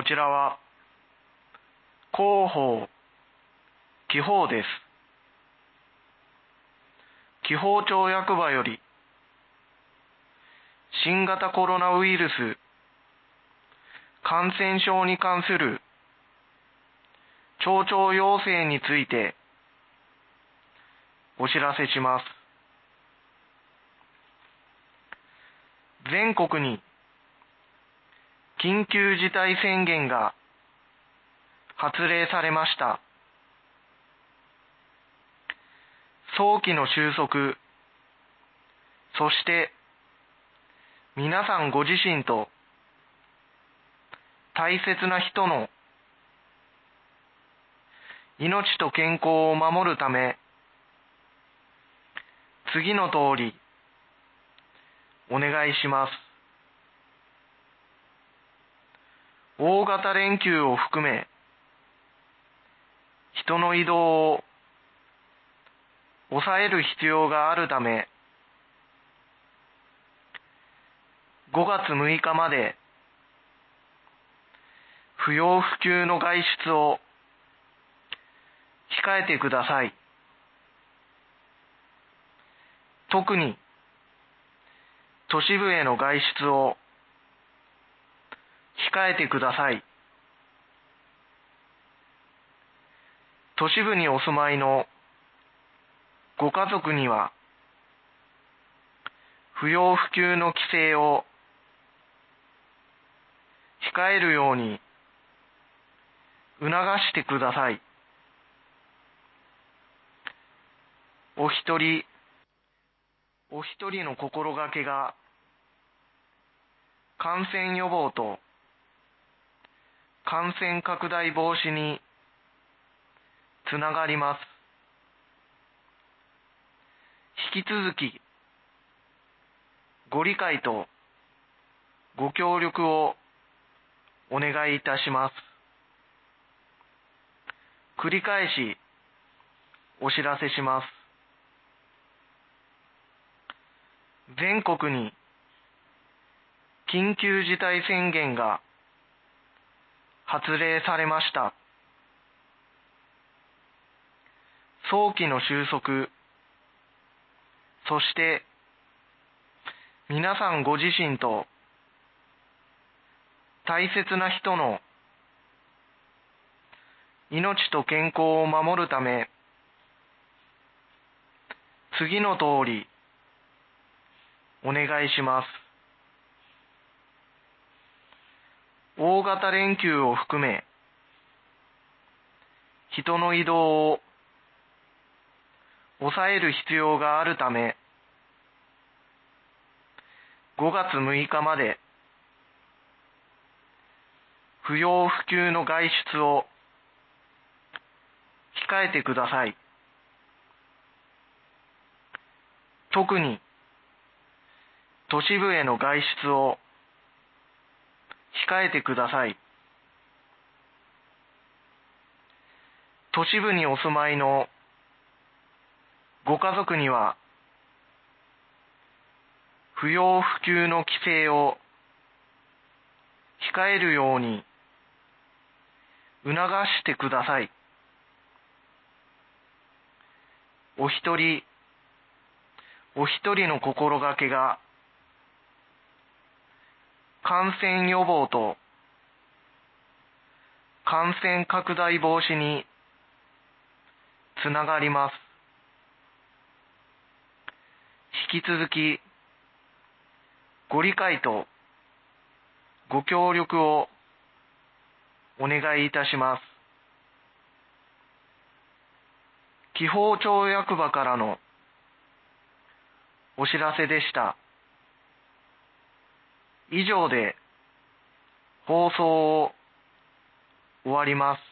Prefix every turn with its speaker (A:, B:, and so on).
A: ちらは広報、気泡です。気泡町役場より新型コロナウイルス感染症に関する町長要請についてお知らせします。全国に緊急事態宣言が発令されました。早期の収束、そして皆さんご自身と大切な人の命と健康を守るため、次の通りお願いします。大型連休を含め、人の移動を抑える必要があるため、5月6日まで不要不急の外出を控えてください。特に都市部への外出を控えてください。都市部にお住まいのご家族には不要不急の帰省を控えるように促してください。お一人お一人の心がけが感染予防と感染拡大防止につながります。引き続きご理解とご協力をお願いいたします。繰り返しお知らせします。全国に緊急事態宣言が発令されました。早期の収束、そして皆さんご自身と大切な人の命と健康を守るため、次の通りお願いします。大型連休を含め、人の移動を抑える必要があるため、5月6日まで不要不急の外出を控えてください。特に都市部への外出を控えてください。都市部にお住まいのご家族には不要不急の帰省を控えるように促してください。お一人お一人の心がけが感染予防と感染拡大防止につながります。引き続きご理解とご協力をお願いいたします。気泡町役場からのお知らせでした。以上で放送を終わります。